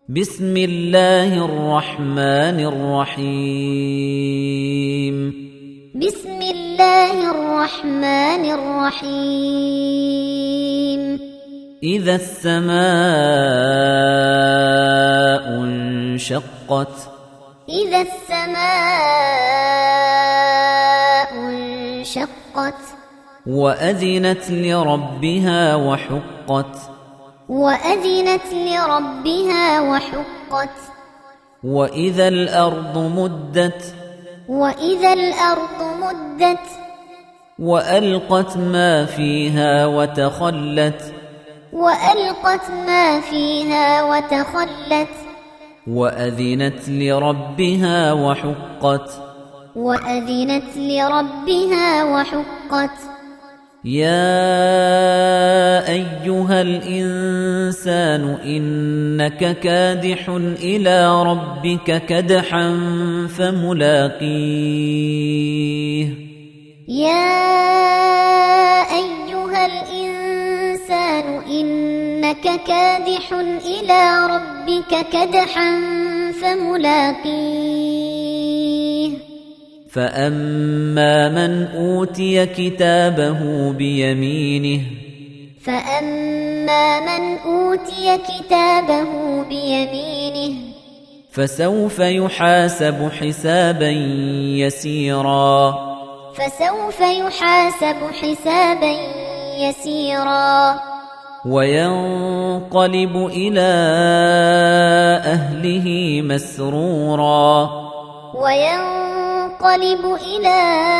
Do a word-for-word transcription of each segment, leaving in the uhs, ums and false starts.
بسم الله الرحمن الرحيم بسم الله الرحمن الرحيم إذا السماء انشقت إذا السماء انشقت وأذنت لربها وحقت وأذنت لربها وحقت وإذا الأرض مدت وإذا الأرض مدت وألقت ما فيها وتخلت وألقت ما فيها وتخلت وأذنت لربها وحقت وأذنت لربها وحقت يا أيها الإنسان إنك كادح إلى ربك كدحا فملاقيه يا أيها الإنسان إنك كادح إلى ربك كدحا فملاقيه فأما من أوتي كتابه بيمينه فأما من أوتي كتابه بيمينه فسوف يحاسب حسابا يسيرا فسوف يحاسب حسابا يسيرا وينقلب إلى أهله مسرورا وينقلب إلى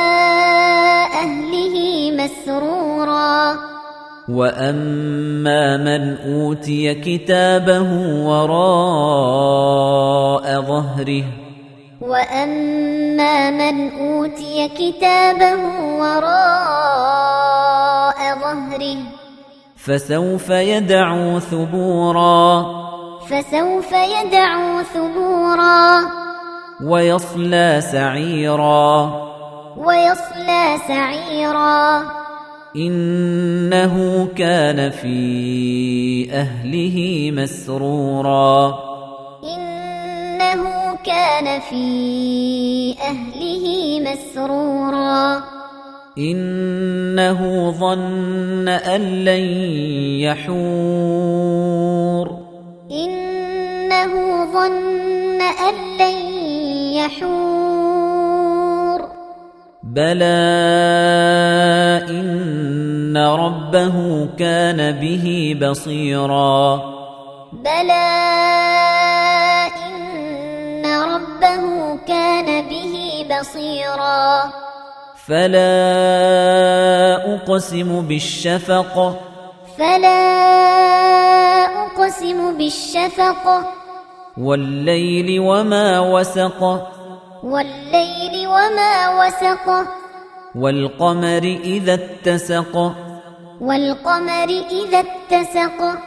أهله مسرورا وأما من أوتي كتابه وراء ظهره وأما من أوتي كتابه وراء ظهره فسوف يدعو ثبورا فسوف يدعو ثبورا ويصلى سعيرا ويصلى سعيرا إنه كان في أهله مسرورا إنه كان في أهله مسرورا إنه ظن أن لن يحور إنه ظن أن لن يحور بلى إن ربه كان به بصيرا بلى إن ربه كان به بصيرا فلا أقسم بالشفق فلا أقسم بالشفق والليل وما وسق والليل وما وسق والقمر إذا اتسق والقمر إذا اتسق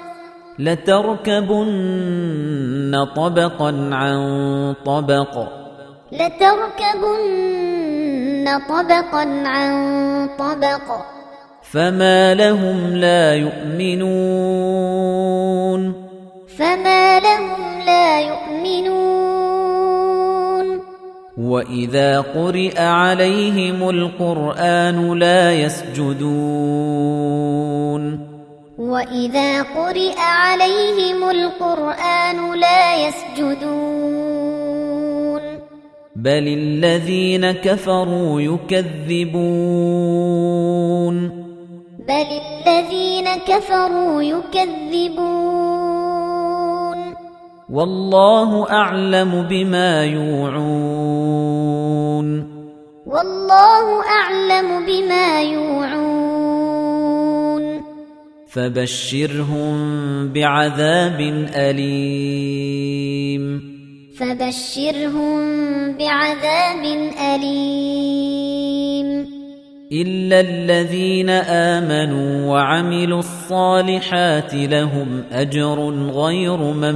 لتركبن طبقا عن طبق لتركبن طبقا عن طبق فما لهم لا يؤمنون فما لهم لا يؤمنون وإذا قرئ عليهم القرآن لا يسجدون وإذا قرئ عليهم القرآن لا يسجدون بل الذين كفروا يكذبون بل الذين كفروا يكذبون والله أعلم بما يوعون والله أعلم بما يوعون فبشرهم بعذاب أليم فبشرهم بعذاب أليم إلا الذين آمنوا وعملوا الصالحات لهم أجر غير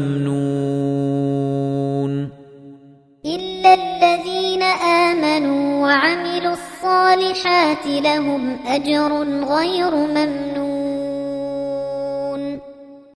ممنون إلا الذين آمنوا وعملوا الصالحات لهم أجر غير ممنون